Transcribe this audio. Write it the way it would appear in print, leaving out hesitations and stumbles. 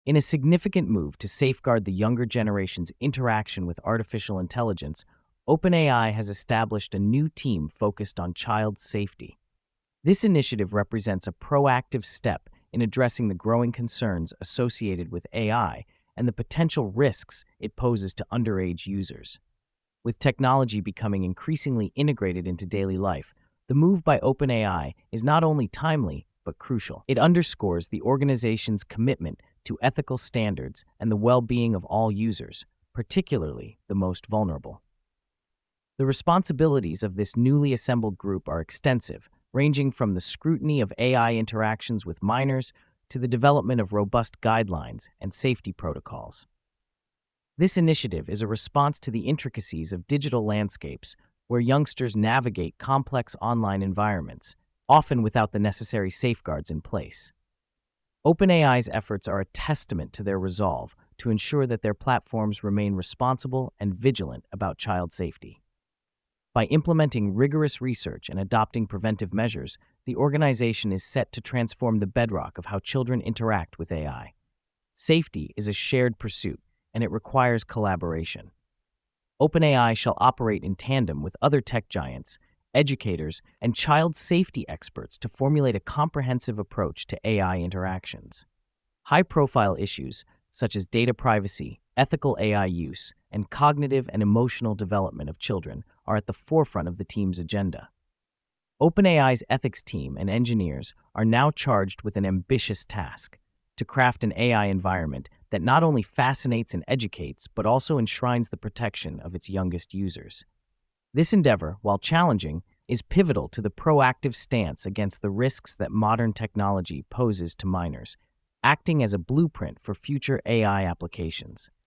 In a significant move to safeguard the younger generation's interaction with artificial intelligence, OpenAI has established a new team focused on child safety. This initiative represents a proactive step in addressing the growing concerns associated with AI and the potential risks it poses to underage users. With technology becoming increasingly integrated into daily life, the move by OpenAI is not only timely, but crucial. It underscores the organization's commitment to ethical standards and the well-being of all users, particularly the most vulnerable. The responsibilities of this newly assembled group are extensive, ranging from the scrutiny of AI interactions with minors to the development of robust guidelines and safety protocols. This initiative is a response to the intricacies of digital landscapes where youngsters navigate complex online environments, often without the necessary safeguards in place. OpenAI's efforts are a testament to their resolve to ensure that their platforms remain responsible and vigilant about child safety. By implementing rigorous research and adopting preventive measures, the organization is set to transform the bedrock of how children interact with AI. Safety is a shared pursuit, and it requires collaboration. OpenAI shall operate in tandem with other tech giants, educators, and child safety experts to formulate a comprehensive approach to AI interactions. High-profile issues, such as data privacy, ethical AI use, and cognitive and emotional development of children, are at the forefront of the team's agenda. OpenAI's ethics team and engineers are now charged with an ambitious task: to craft an AI environment that not only fascinates and educates, but also enshrines the protection of its youngest users. This endeavor, while challenging, is pivotal to the proactive stance against the risks that modern technology poses to minors, acting as a blueprint for future AI applications.